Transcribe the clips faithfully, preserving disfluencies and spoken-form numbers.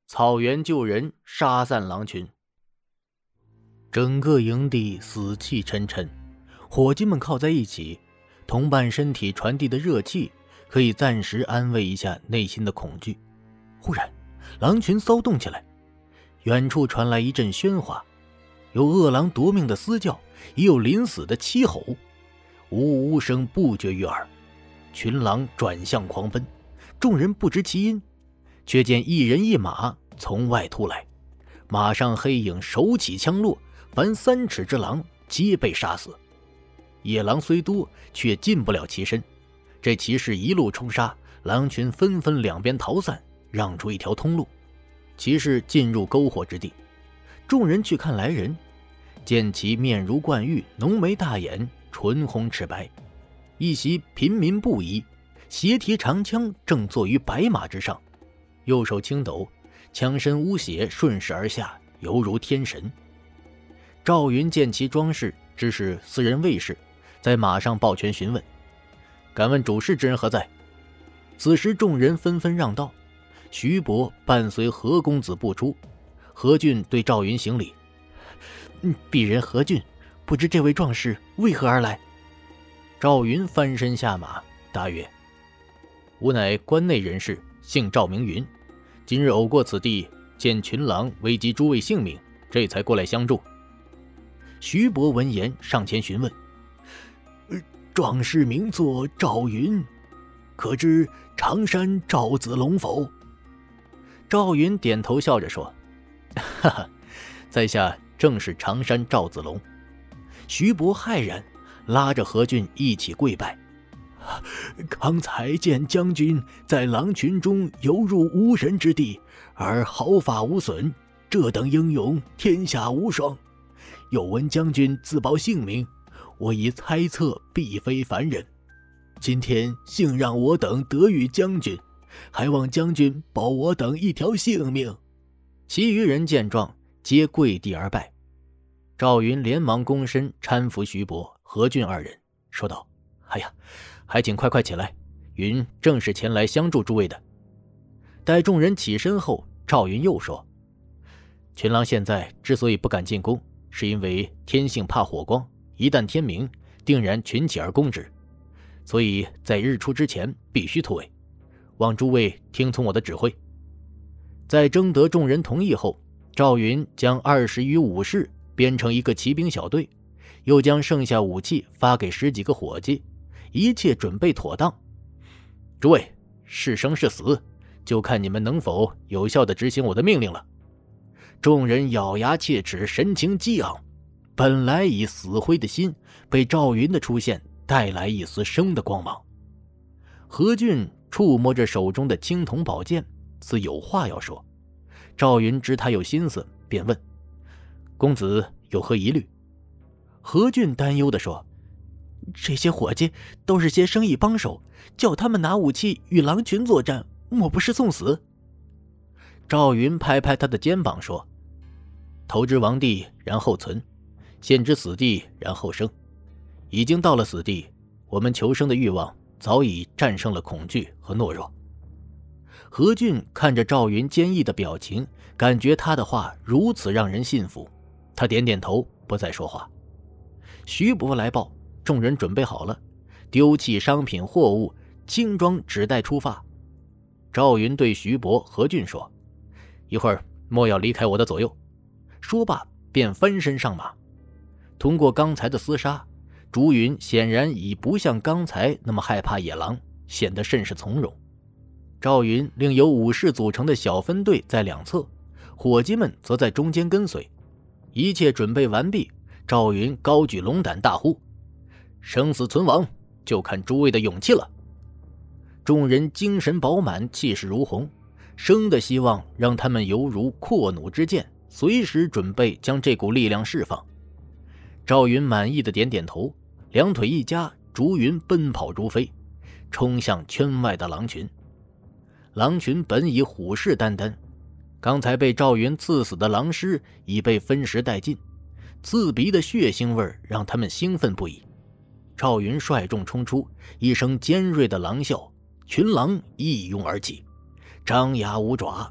草原救人，杀散狼群。整个营地死气沉沉，伙计们靠在一起，同伴身体传递的热气可以暂时安慰一下内心的恐惧。忽然，狼群骚动起来，远处传来一阵喧哗，有饿狼夺命的嘶叫，也有临死的凄吼，呜呜声不绝于耳。群狼转向狂奔，众人不知其因，却见一人一马从外突来，马上黑影手起枪落，凡三尺之狼皆被杀死。野狼虽多，却近不了其身。这骑士一路冲杀，狼群纷纷两边逃散，让出一条通路。骑士进入篝火之地，众人去看来人，见其面如冠玉，浓眉大眼，唇红齿白，一袭平民布衣，斜提长枪，正坐于白马之上，右手轻抖，枪身污血顺势而下，犹如天神。赵云见其装饰，知是私人卫士，在马上抱拳询问：“敢问主事之人何在？”此时众人纷纷让道。徐伯伴随何公子步出，何俊对赵云行礼：“鄙人何俊，不知这位壮士为何而来？”赵云翻身下马，答曰：“吾乃关内人士，姓赵名云，今日偶过此地，见群狼危及诸位性命，这才过来相助。”徐伯闻言上前询问：“壮士名作赵云，可知常山赵子龙否？”赵云点头笑着说：“哈哈，在下正是常山赵子龙。”徐伯骇然，拉着何俊一起跪拜：“刚才见将军在狼群中游入无人之地，而毫发无损，这等英勇天下无双。又闻将军自报姓名，我已猜测必非凡人。今天幸让我等得遇将军，还望将军保我等一条性命。”其余人见状，皆跪地而拜。赵云连忙躬身搀扶徐伯、何俊二人，说道：“哎呀，还请快快起来，云正是前来相助诸位的。”待众人起身后，赵云又说：“群狼现在之所以不敢进攻，是因为天性怕火光，一旦天明，定然群起而攻之，所以在日出之前必须突围，望诸位听从我的指挥。”在征得众人同意后，赵云将二十余武士编成一个骑兵小队，又将剩下武器发给十几个伙计，一切准备妥当。诸位，是生是死，就看你们能否有效地执行我的命令了。众人咬牙切齿，神情激昂，本来已死灰的心，被赵云的出现带来一丝生的光芒。何俊触摸着手中的青铜宝剑，似有话要说。赵云知他有心思，便问：“公子有何疑虑？”何俊担忧地说：“这些伙计都是些生意帮手，叫他们拿武器与狼群作战，莫不是送死？”赵云拍拍他的肩膀说：“投之亡地，然后存；陷之死地，然后生。已经到了死地，我们求生的欲望早已战胜了恐惧和懦弱。”何俊看着赵云坚毅的表情，感觉他的话如此让人信服，他点点头，不再说话。徐伯来报，众人准备好了，丢弃商品货物，轻装只待出发。赵云对徐伯、何俊说：“一会儿莫要离开我的左右。”说罢便翻身上马。通过刚才的厮杀，朱云显然已不像刚才那么害怕野狼，显得甚是从容。赵云另由武士组成的小分队在两侧，伙计们则在中间跟随。一切准备完毕，赵云高举龙胆大呼：“生死存亡，就看诸位的勇气了。”众人精神饱满，气势如虹，生的希望让他们犹如阔弩之箭，随时准备将这股力量释放。赵云满意的点点头，两腿一夹，逐云奔跑如飞，冲向圈外的狼群。狼群本已虎视眈眈，刚才被赵云刺死的狼尸已被分食殆尽，刺鼻的血腥味让他们兴奋不已。赵云率众冲出，一声尖锐的狼啸，群狼一拥而起，张牙舞爪，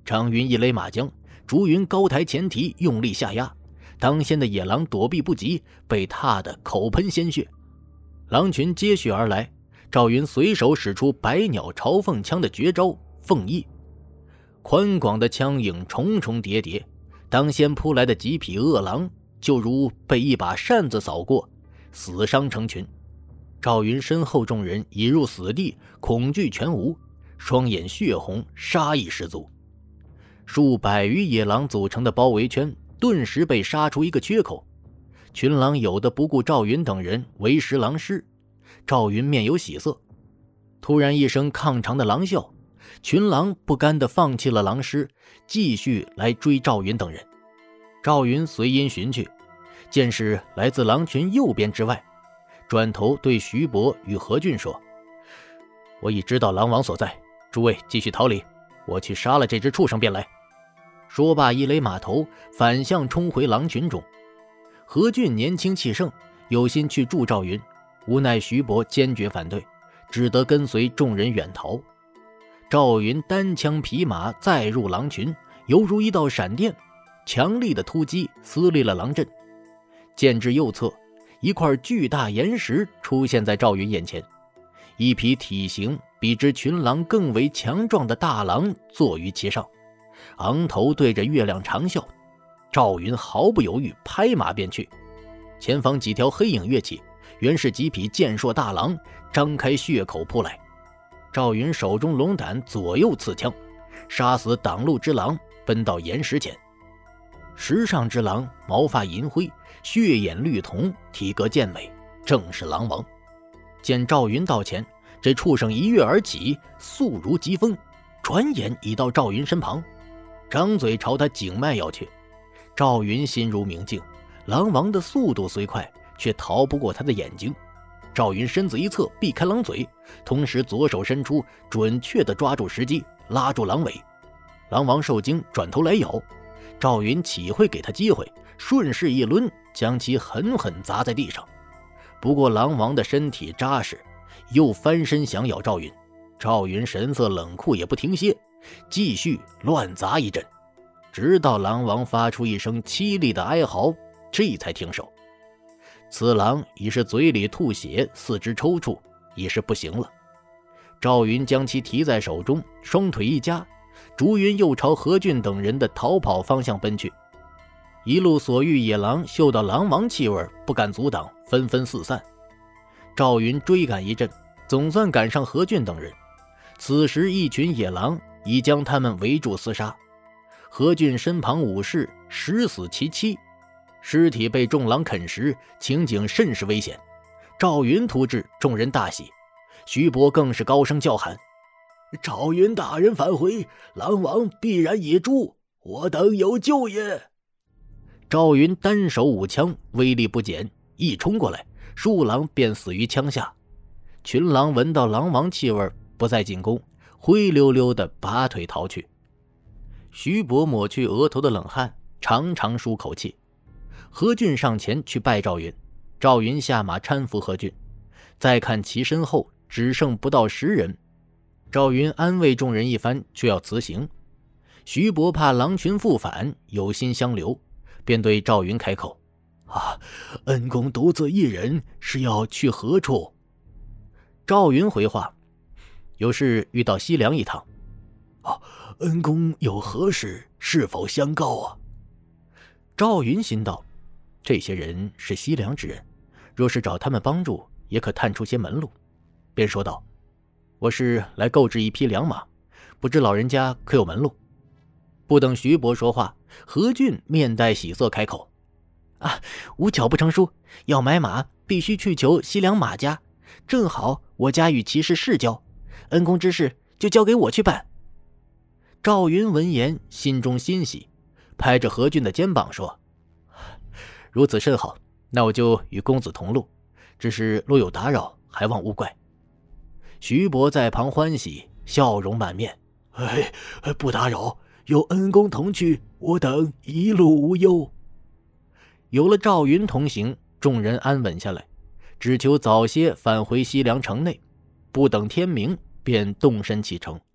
张云一勒马缰，竹云高抬前蹄，用力下压。当先的野狼躲避不及，被踏得口喷鲜血。狼群接续而来，赵云随手使出百鸟朝凤枪的绝招凤翼，宽广的枪影重重叠叠，当先扑来的几匹恶狼就如被一把扇子扫过，死伤成群。赵云身后众人已入死地，恐惧全无，双眼血红，杀意十足。数百余野狼组成的包围圈顿时被杀出一个缺口，群狼有的不顾赵云等人为食狼尸。赵云面有喜色，突然一声亢长的狼啸，群狼不甘地放弃了狼尸，继续来追赵云等人。赵云随因寻去，见是来自狼群右边之外，转头对徐伯与何俊说：我已知道狼王所在，诸位继续逃离，我去杀了这只畜生便来。说罢一勒马头，反向冲回狼群中。何俊年轻气盛，有心去助赵云，无奈徐伯坚决反对，只得跟随众人远逃。赵云单枪匹马再入狼群，犹如一道闪电，强力的突击撕裂了狼阵。剑至右侧，一块巨大岩石出现在赵云眼前，一匹体型比之群狼更为强壮的大狼坐于其上，昂头对着月亮长啸。赵云毫不犹豫，拍马便去。前方几条黑影跃起，原是几匹健硕大狼张开血口扑来。赵云手中龙胆左右刺枪，杀死挡路之狼，奔到岩石前。石上之狼毛发银灰，血眼绿瞳，体格健美，正是狼王。见赵云到前，这畜生一跃而起，速如疾风，转眼已到赵云身旁，张嘴朝他颈脉咬去。赵云心如明镜，狼王的速度虽快，却逃不过他的眼睛。赵云身子一侧，避开狼嘴，同时左手伸出，准确地抓住时机，拉住狼尾。狼王受惊，转头来咬。赵云岂会给他机会，顺势一抡，将其狠狠砸在地上。不过狼王的身体扎实，又翻身想咬赵云。赵云神色冷酷，也不停歇，继续乱砸一阵，直到狼王发出一声凄厉的哀嚎，这才停手。此狼已是嘴里吐血，四肢抽搐，已是不行了。赵云将其提在手中，双腿一夹，竹云又朝何俊等人的逃跑方向奔去。一路所遇野狼嗅到狼王气味，不敢阻挡，纷纷四散。赵云追赶一阵，总算赶上何俊等人。此时一群野狼已将他们围住厮杀，何俊身旁武士十死其七，尸体被众狼啃食，情景甚是危险。赵云突至，众人大喜，徐伯更是高声叫喊：赵云大人返回，狼王必然已诛，我等有救也。赵云单手舞枪，威力不减，一冲过来，数狼便死于枪下。群狼闻到狼王气味，不再进攻，灰溜溜地拔腿逃去。徐伯抹去额头的冷汗，长长舒口气。何俊上前去拜赵云，赵云下马搀扶何俊，再看其身后只剩不到十人。赵云安慰众人一番，就要辞行。徐伯怕狼群复返，有心相留，便对赵云开口：啊，恩公独自一人是要去何处？赵云回话：有事欲到西凉一趟。啊，恩公有何事，是否相告啊？赵云心道，这些人是西凉之人，若是找他们帮助，也可探出些门路，便说道：我是来购置一匹良马，不知老人家可有门路？不等徐伯说话，何俊面带喜色开口：啊，无巧不成书，要买马必须去求西凉马家，正好我家与其是世交，恩公之事就交给我去办。赵云闻言心中欣喜，拍着何俊的肩膀说：如此甚好，那我就与公子同路，只是若有打扰，还望勿怪。徐伯在旁欢喜，笑容满面：哎，不打扰，有恩公同去，我等一路无忧。有了赵云同行，众人安稳下来，只求早些返回西凉城内，不等天明便动身启程。